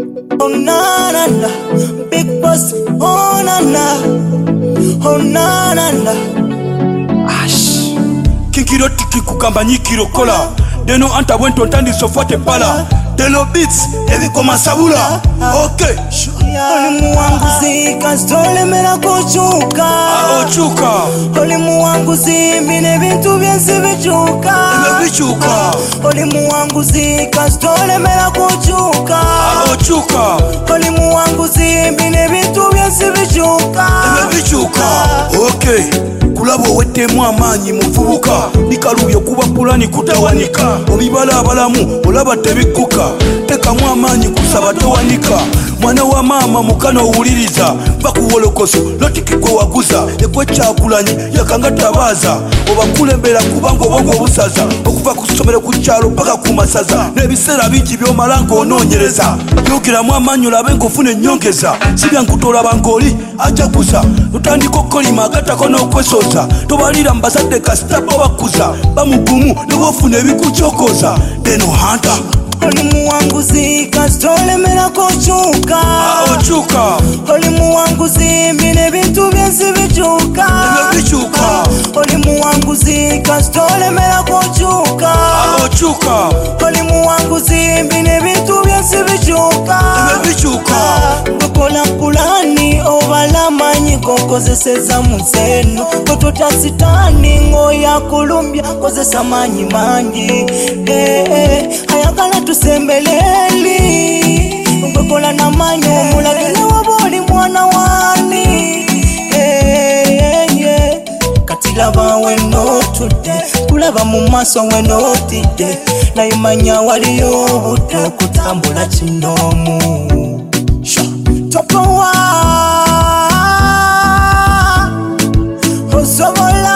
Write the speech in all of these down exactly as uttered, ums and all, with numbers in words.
Oh na na na, big boss. Oh na na, oh na na na. Ash, kinkiro tiki kukamba nyikiro kola. Deno anta wento tandi sofote pala. Deno beats, evi koma sabula. Okay. Olimu wangu zika stole mera kuchuka. Ah, ochuka. Olimu wangu zimbine bintu byensi bichuka. Ebe bichuka. Olimu wangu zika stole mera kuchuka. Ah, ochuka. Olimu wangu zimbine bintu byensi bichuka. Ebe bichuka. Okay. Kulabo wete mwamanyi mufubuka nikalubye kuba pulani kutawanika obibala abalamu olaba tebikuka teka mwamanyi kusaba towanika mwana wa mama mukano owuliriza bakuwolokoso lotikikwe waguza ekwe kyakulanyi yakanga tabaza obakulembera kubanga obwongo obusaza okuva ku ssomero ku kyalo paka ku masaza n'ebiseera bingi by'omalanga onoonyereza yogera mwamanyi olabe nkufuna ennyongeza sibya nkutolaba ng'oli ajaguza otandika okkolima agatako n'okwesoza tobalira mbazadde kasitapa bakuza bamugumu nebwofuna ebikucokoza deno hanta Olimu wangu zika stole mera kuchuka. Ochuka. Olimu wangu zimbine bintu byensi bichuka. Ebe bichuka. Olimu wangu zika stole mera kuchuka. Ochuka. Olimu wangu zimbine bintu byensi bichuka. Ebe bichuka. Ngokola kulani obala manyi kokozeseza museno kotota sitani ngoya kulumbya kozesa manyi manyi eh eh ayakala tusembeleli ngokola na manyi omulagene waboli mwana wani eh eh katilaba weno tude kulaba mu maso weno tide nayimanya waliyo buto kutambula kinomu Topowa Osobola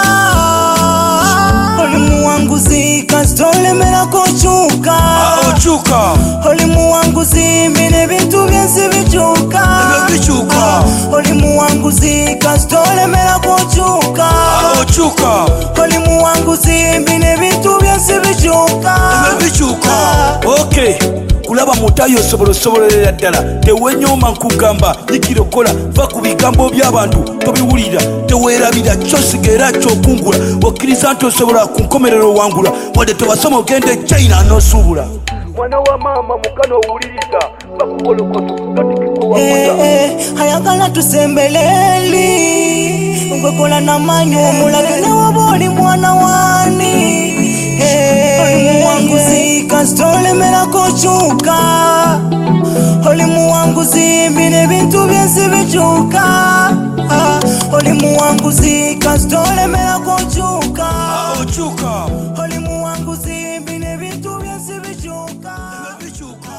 Olimu wangu zika stole mera kuchuka. Ochuka. Olimu wangu zimbine bintu byensi bichuka. Ebe bichuka. Olimu wangu zika stole mera kuchuka. Ochuka. Olimu wangu zimbine bintu byensi bichuka. Ebe bichuka. Okay. Kulaba mutayo sobolo sobolera ddala tewenyoma nkugamba yikirokola va ku bigambo by'abantu tobiwulira teweerabira kyosigera kyokungula okkiriza nti osobola ku nkomerero wangula wadde tewasoma ogende China n'osuubula mwana wa maama mukano owuliriza bakukolokoto notikikowakuza ayagala tusembeleli ngwekola namanyi omulagene waboli mwana wani Olimu wangu zika stole mera kuchuka. Olimu wangu zimbine bintu byensi bichuka. Olimu wangu zika stole mera kuchuka. Ochuka. Olimu wangu zimbine bintu byensi bichuka. Ebe bichuka.